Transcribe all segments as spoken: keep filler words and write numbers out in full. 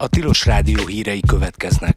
A Tilos Rádió hírei következnek.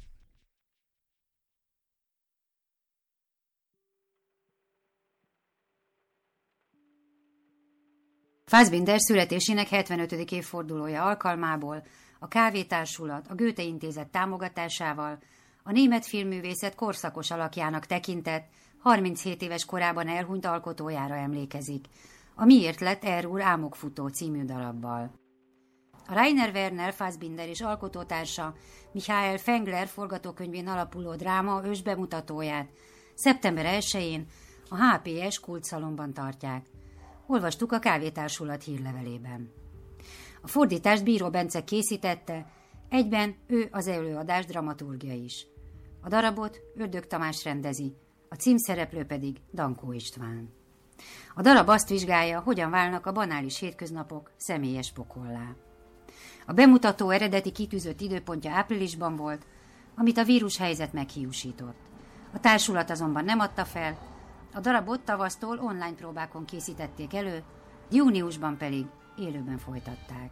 Fassbinder születésének hetvenötödik évfordulója alkalmából a Kávétársulat a Goethe Intézet támogatásával a német filmművészet korszakos alakjának tekintett, harminchét éves korában elhunyt alkotójára emlékezik, a Miért lett Er úr álmokfutó című darabbal. A Rainer Werner Fassbinder és alkotótársa Michael Fengler forgatókönyvén alapuló dráma ősbemutatóját szeptember elsején a há pé es Kultszalonban tartják. Olvastuk a Kávétársulat hírlevelében. A fordítást Bíró Bence készítette, egyben ő az előadás dramaturgja is. A darabot Ördög Tamás rendezi, a címszereplő pedig Dankó István. A darab azt vizsgálja, hogyan válnak a banális hétköznapok személyes pokollá. A bemutató eredeti kitűzött időpontja áprilisban volt, amit a vírushelyzet meghiúsított. A társulat azonban nem adta fel, a darabot tavasztól online próbákon készítették elő, júniusban pedig élőben folytatták.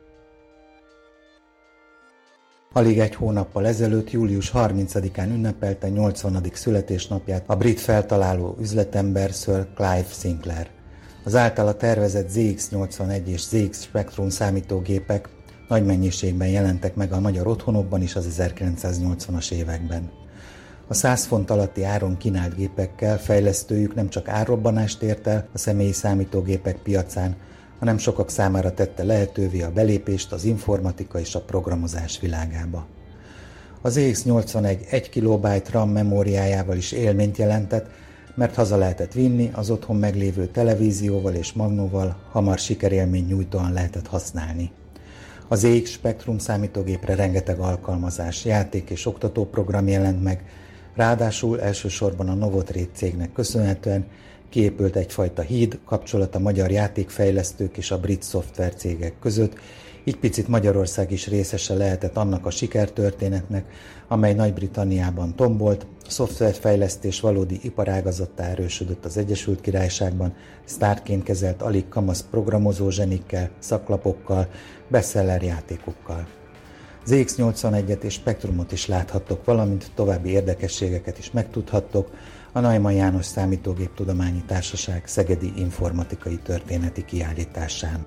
Alig egy hónappal ezelőtt, július harmincadikán ünnepelte nyolcvanadik születésnapját a brit feltaláló üzletember Sir Clive Sinclair. Az általa tervezett zé iksz nyolcvanegy és zé iksz Spectrum számítógépek nagy mennyiségben jelentek meg a magyar otthonokban is az ezerkilencszáznyolcvanas években. A száz font alatti áron kínált gépekkel fejlesztőjük nem csak árrobbanást ért el a személyi számítógépek piacán, hanem sokak számára tette lehetővé a belépést az informatika és a programozás világába. A zé iksz nyolcvanegy egy kilobájt RAM memóriájával is élményt jelentett, mert haza lehetett vinni, az otthon meglévő televízióval és magnóval hamar sikerélmény nyújtóan lehetett használni. A zé iksz Spectrum számítógépre rengeteg alkalmazás, játék és oktatóprogram jelent meg, ráadásul elsősorban a Novotrade cégnek köszönhetően kiépült egyfajta híd kapcsolat a magyar játékfejlesztők és a brit szoftvercégek között, így picit Magyarország is részese lehetett annak a sikertörténetnek, amely Nagy-Britanniában tombolt, a szoftverfejlesztés valódi iparágazattá erősödött az Egyesült Királyságban, sztárként kezelt alig kamasz programozó zsenikkel, szaklapokkal, bestseller játékokkal. zé iksz nyolcvanegyet és Spectrumot is láthattok, valamint további érdekességeket is megtudhattok a Neumann János Számítógéptudományi Társaság szegedi informatikai történeti kiállításán.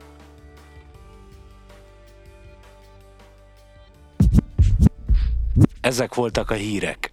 Ezek voltak a hírek.